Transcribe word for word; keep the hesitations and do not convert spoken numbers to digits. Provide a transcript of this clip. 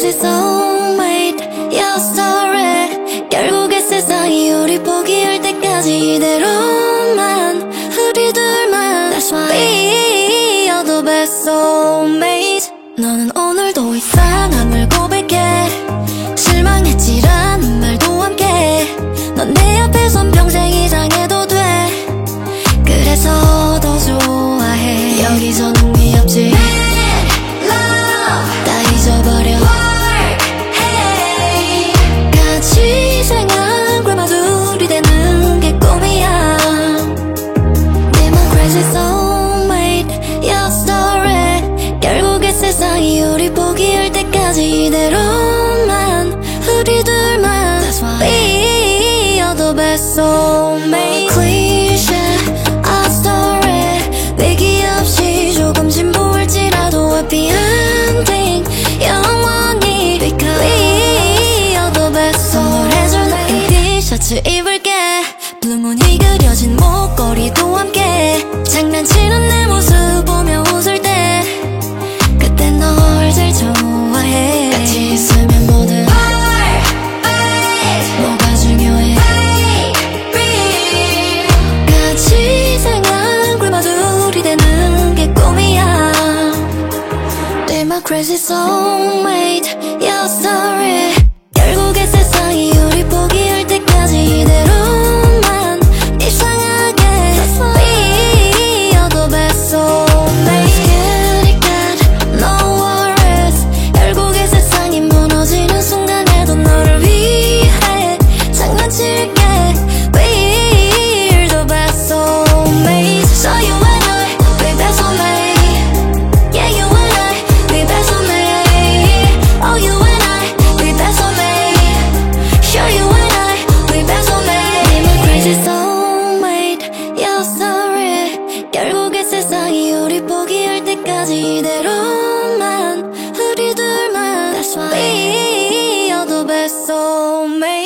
crazy soulmate, your story. 결국에 세상이 우리 포기할 때까지 이대로만 우리 둘만 That's why be you're the best soulmate. 너는 오늘도 이상함을 고백해. 실망했지라는 말도 함께. 넌 내 옆에 선 평생 이상해도 돼. 그래서 더 좋아해. 여기서는 귀엽지 다 잊어버려. 같이 생활 그마 둘이 되는 게 꿈이야. 내 맘 crazy soulmate, your story. 결국에 세상이 우리 포기할 때까지 이대로만 우리 둘만 That's why be you're the best soulmate. Cliche our story. 위기 없이 조금 진보할지라도 happy ending 영원히 Because we are the best soulmate. 티셔츠 입을게. 블루문이 그려진 목걸이도 함께. 장난치는 내 모습 보며 웃을 때 그때 널 제일 좋아해. 같이 있으면 뭐든 뭐가 중요해. 같이 생활 그마 둘이 되는 게 꿈이야. They're my crazy soulmate, your story. 결국에 세상이 우리 포기할 때까지 이대로만 이상하게 be you're the best soulmate. Let's get it good, no worries. 결국에 세상이 무너지는 순간에도 너를 위해 장난칠게. We're the best soulmate. So you and I, we best soulmate. Yeah, you and I, we best soulmate. Oh, you and I, we best soulmate. Sure, you and I, we best soulmate. Be my crazy soulmate, your story. 결국에 세상이 우리 포기할 때까지 이대로만 우리 둘만 That's why we are the best soulmate.